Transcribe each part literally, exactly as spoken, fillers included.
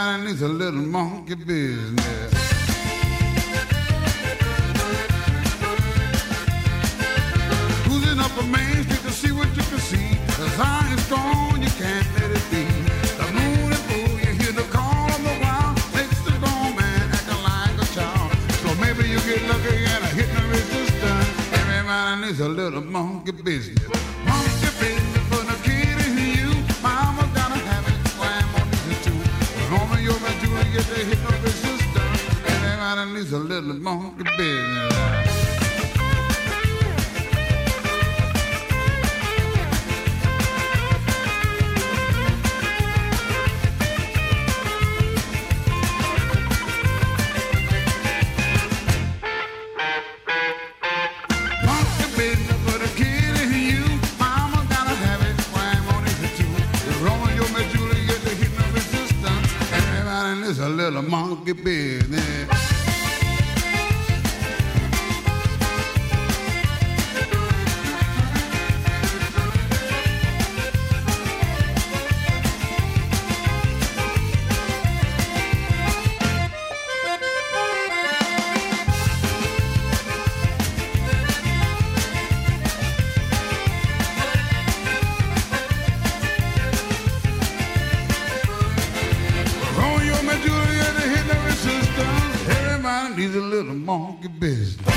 Everybody needs a little monkey business. Cruising up a main street to see what you can see. The sign is strong, you can't let it be. The moon and fool, you hear the call of the wild. Makes the grown man acting like a child. So maybe you get lucky and a hit the resistance. Everybody needs a little monkey business. Monkey business for the kid in you. Mama gotta have it, grandma needs it too. Romeo and Juliet, they hit the resistance. Everybody needs a little monkey business. A little monkey business. He's a little monkey business.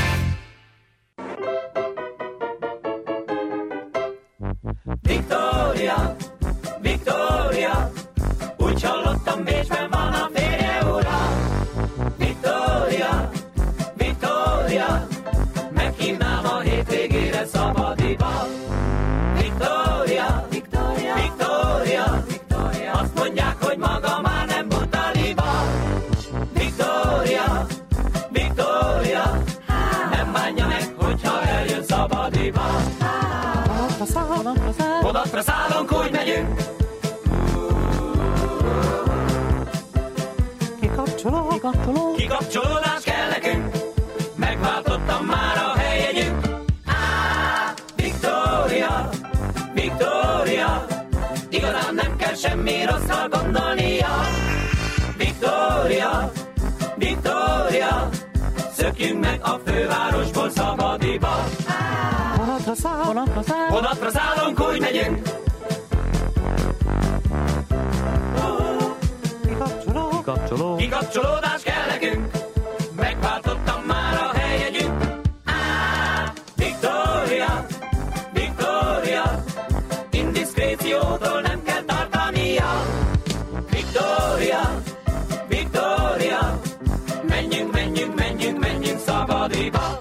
Victoria, Victoria, úgy hallottam, Bécsben van a férje ura. Victoria, Victoria, meghívnám a hétvégére szabadiba. Victoria, Victoria, Victoria, Victoria, azt mondják, hogy maga már nem buta liba. Victoria, Victoria, nem bánja meg, hogyha eljön szabadiba. Vonatra szállunk, úgy megyünk. Kikapcsoló, kikapcsoló, kikapcsolódás kell nekünk. Megváltottam már a helyjegyünk. Á, Victoria, Victoria, igazán nem kell semmi rosszra gondolnia. Victoria, Victoria, szökjünk meg a fővárosból szabadiba. vonatra száll, vonatra száll, vonatra szállunk, úgy megyünk. Kikapcsoló, kikapcsoló, kikapcsolódás kell nekünk. Megváltottam már a helyjegyünk. Á, Victoria, Victoria, indiszkréciótól nem kell tartania. Victoria, Victoria, menjünk, menjünk, menjünk, menjünk szabadiba.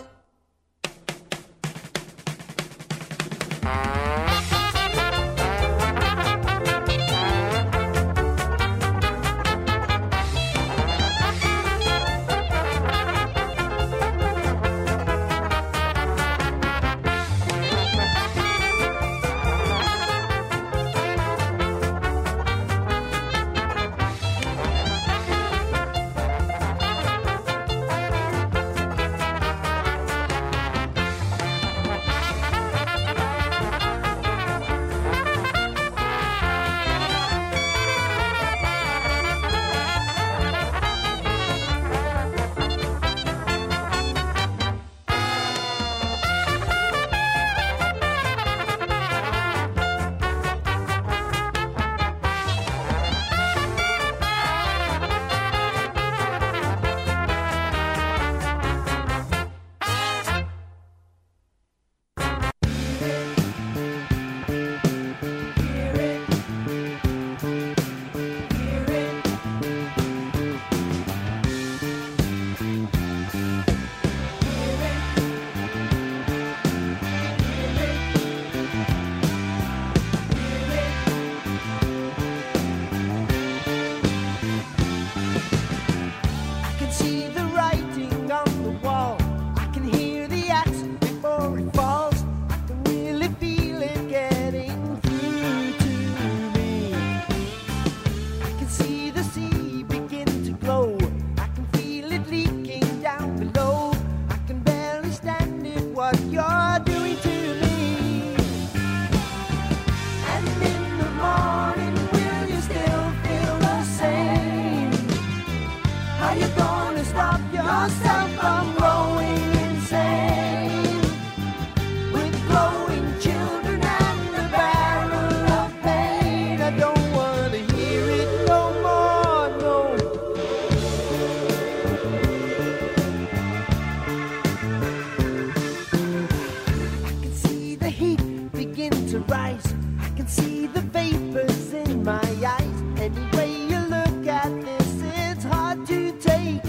the rise. I can see the vapors in my eyes. Any way you look at this, it's hard to take.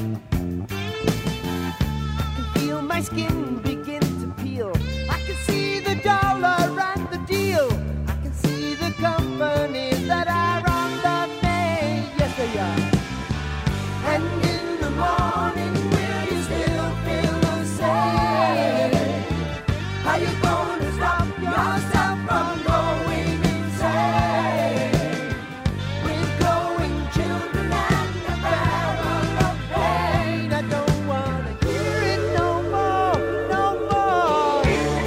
I can feel my skin begin to peel. I can see the dollar and the deal. I can see the companies that are on the bay. Yes, they are. And in the morning, will you still feel the same? Are you gonna stop yourself from going insane? With growing children and the barrel of pain, I don't wanna hear it no more, no more.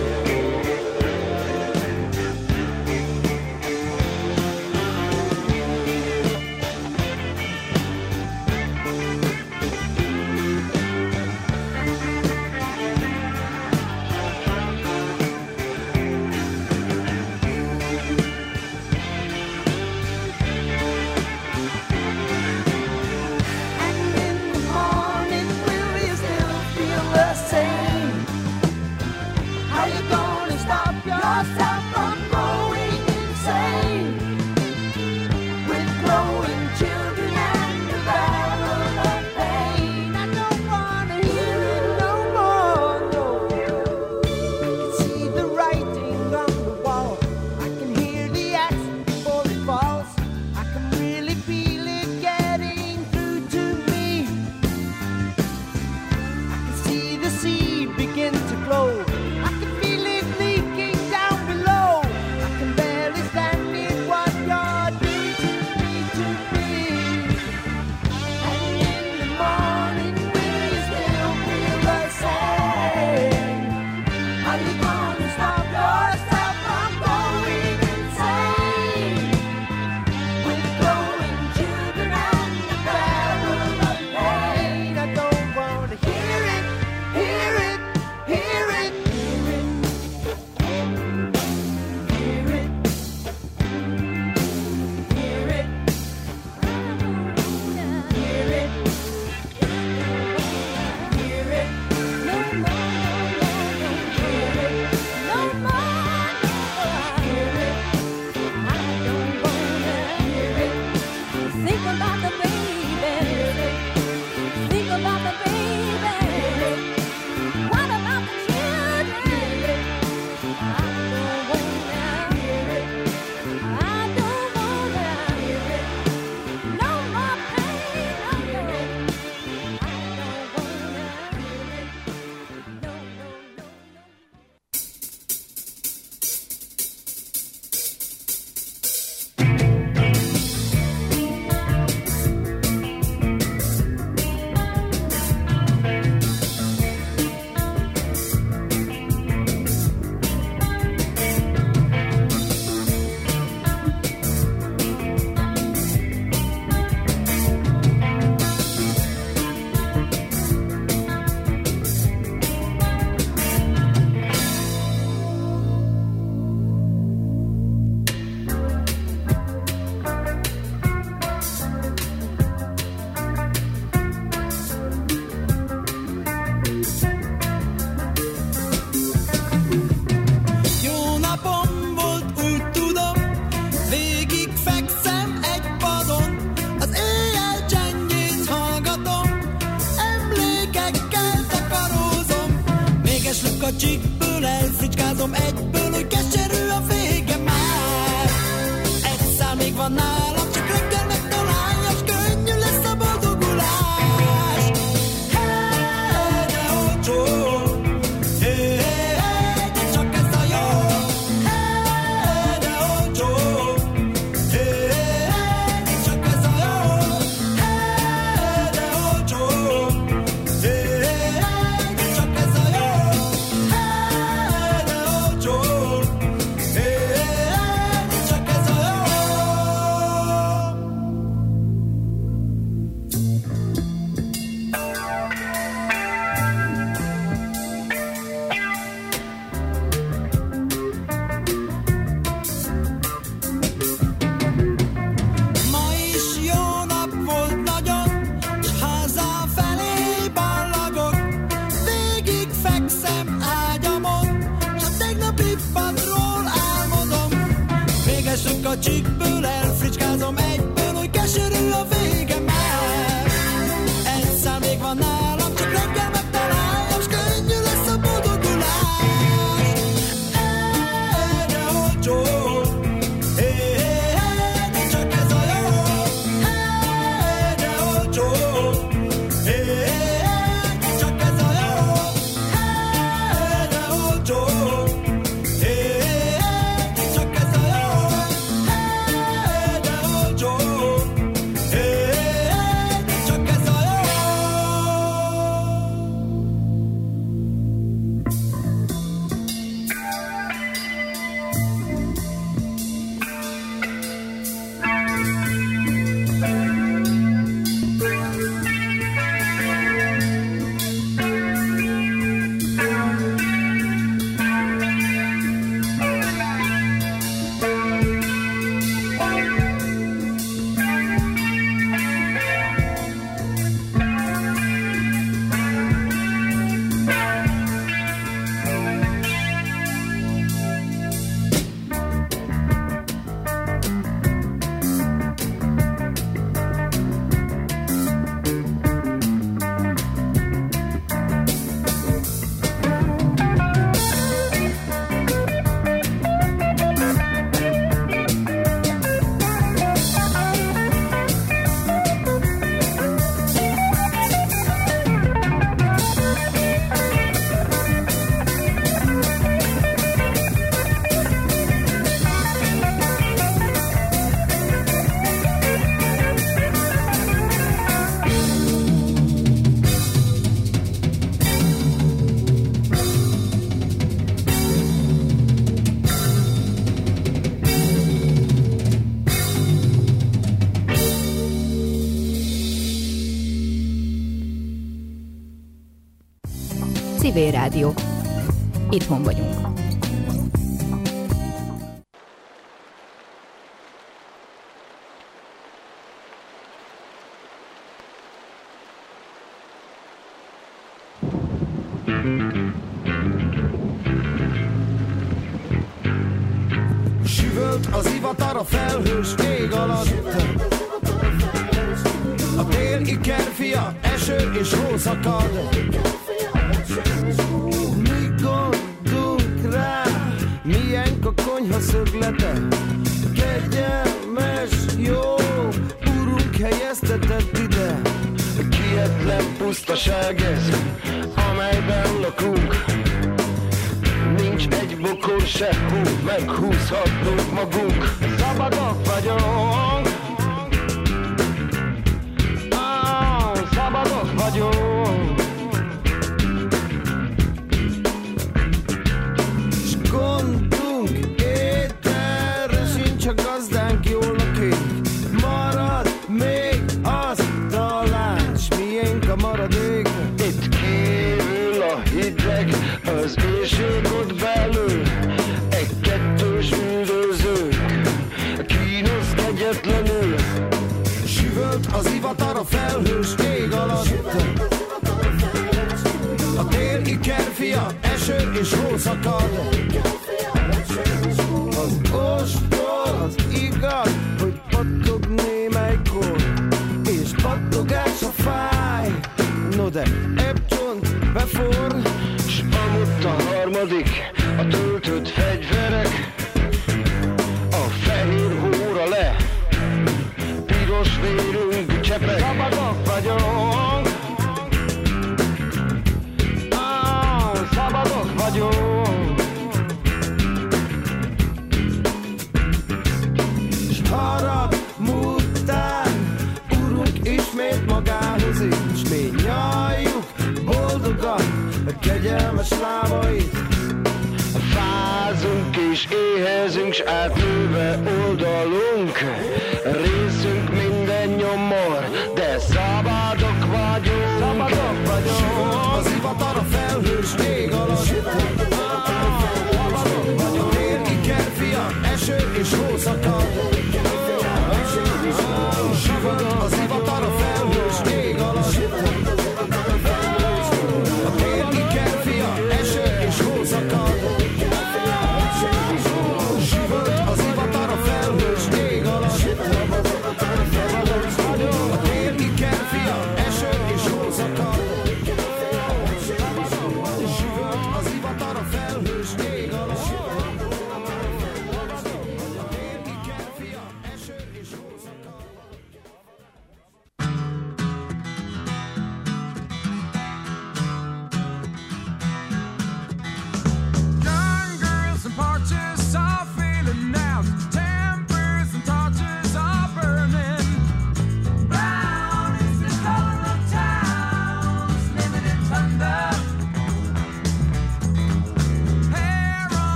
Kacsikből elfricskázom egyből, hogy keserű a vége már. Egy szál még van nálam, csak reggel megtalálja, s könnyű lesz a boldogulás. Hey, de olcsó, hey, hey, de csak ez a jó. Hey, de olcsó, hey, hey, de csak ez a jó. Hey, de olcsó, hey, hey, de csak ez a jó. Hey, de olcsó, hey, hey, de csak ez a jó. Civil Rádió. Itthon vagyunk. Süvölt az ivatar a felhős ég alatt. A tél ikerfia, eső és hó szakad. Mi gondolunk rá, milyen a konyha szöglete. Kegyelmes, jó, urunk helyeztetett ide. Kietlen pusztaság ez, amelyben lakunk. Nincs egy bokor se hú, meghúzhatunk magunk. Szabadok vagyunk. Ah, szabadok vagyunk. S gondunk ételre sincs, a gazdánk jól lakik. Marad még az talán, s miénk a maradék. Itt kívül a hideg, az éjség ott belül. Egy-kettős üldözők, kínosz kegyetlenül. Süvölt az ivatar a felhős ég alatt. A tél ikerfia, eső és hó szakad. Az ostor, az igaz, hogy pattog némelykor, és pattogás a fáj. No de ebb csont befor, s amott a harmadik, a töltött fegyverek. A fehér hóra le, piros vérünk csepeg. Szabadok vagyunk. Ah, szabadok vagyunk. S harag múltán, urunk ismét magához így. S mi nyaljuk boldogan a kegyelmes lábait. Fázunk és éhezünk, s átnőve oldalunk. Részünk minden nyomor, de szabadok vagyunk. Szabadok vagyunk. Süvölt az ivatar a felhős ég alatt. Szabadok vagyunk. Tél ikerfia, eső és hó szakad. Süvölt az ivatar a felhős ég alatt. A tél ikerfia, eső és hó szakad. Süvölt az ivatar a felhős ég alatt.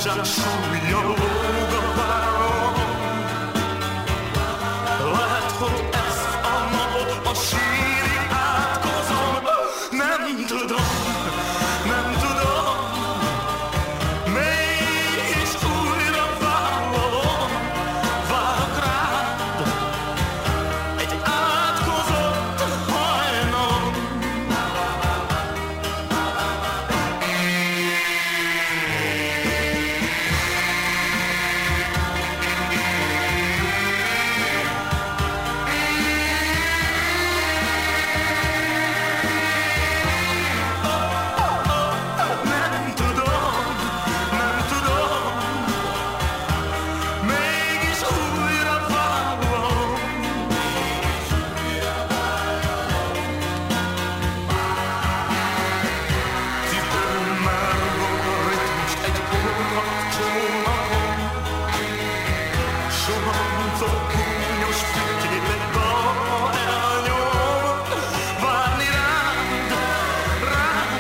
csak súlyog a vállom. Lehet, hogy ezt a napot a sírig átkozom. Nem tudom, nem tudom, mégis újra vállalom. Várok rád egy átkozott hajnalon. Nem tudom, nem tudom, mégis újra vállalom. Cipelem már a ritmust egy órat csónakon. Soha cokonyos figyelekbe elnyom. Várni rád, rád.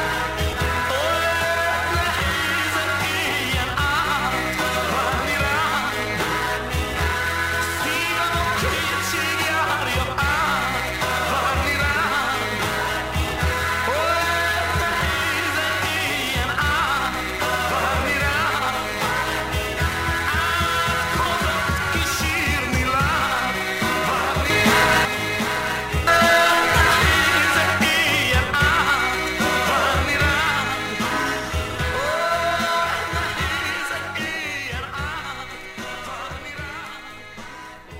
Olyan nehéz ilyen át. Várni rád. Szívem a kétség járja át. Várni rád. Olyan nehéz ilyen át. Várni rád. Átkozott kísírni lát. Várni rád. Olyan nehéz ilyen át. Várni rád. Olyan nehéz ilyen át. Várni rád.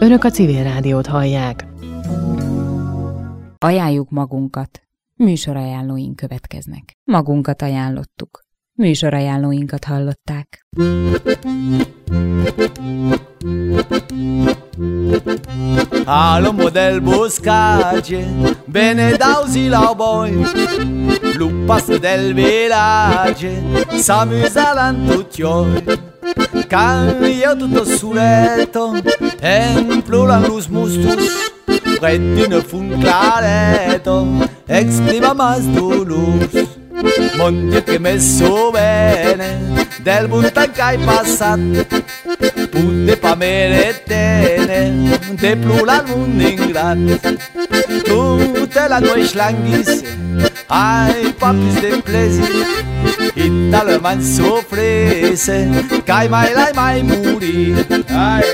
Önök a Civil Rádiót hallják. Ajánljuk magunkat. Műsorajánlóink következnek. Magunkat ajánlottuk. Műsorajánlóinkat hallották. Al model boscage, bene dausi la boy, lupas del village, s'amusa l'antuccioi. Quand io tutto suletto, implora los mustus, près d'une fun claretto, exprima mas dolors. Mon Dio che messo bene del buntan che hai passato, putte pa meretene de plura un ingrat. Tutte la noi schlanghis hai pa plus de plaisir, e talman sofrese che mai lai mai muri. Ai.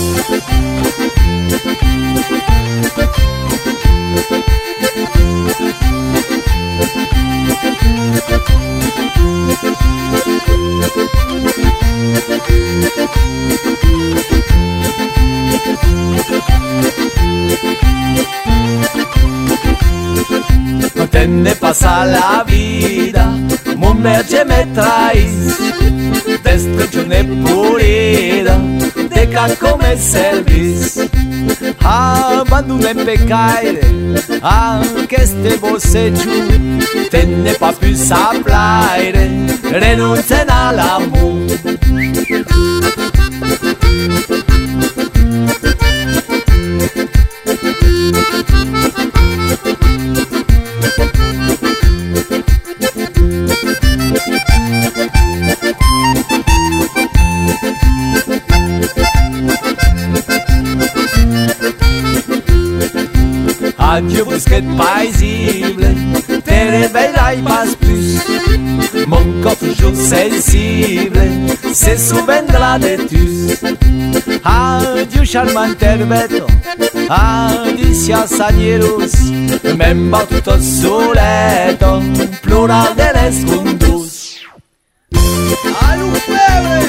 No tenne pasa la vida, mon merge me traís, destruccione purida, de ca come servis. Abandone pecaire, anche ste voce giù, tenne pa più saplaire, renunzen all'amor. Adieu brusquette paisible, te réveilleras pas plus. Mon corps toujours sensible se souviendra de tus. Adieu charmante herbeto, adieu sanieros, même pas tutto soleto, plural de l'escundus. Allo bebe!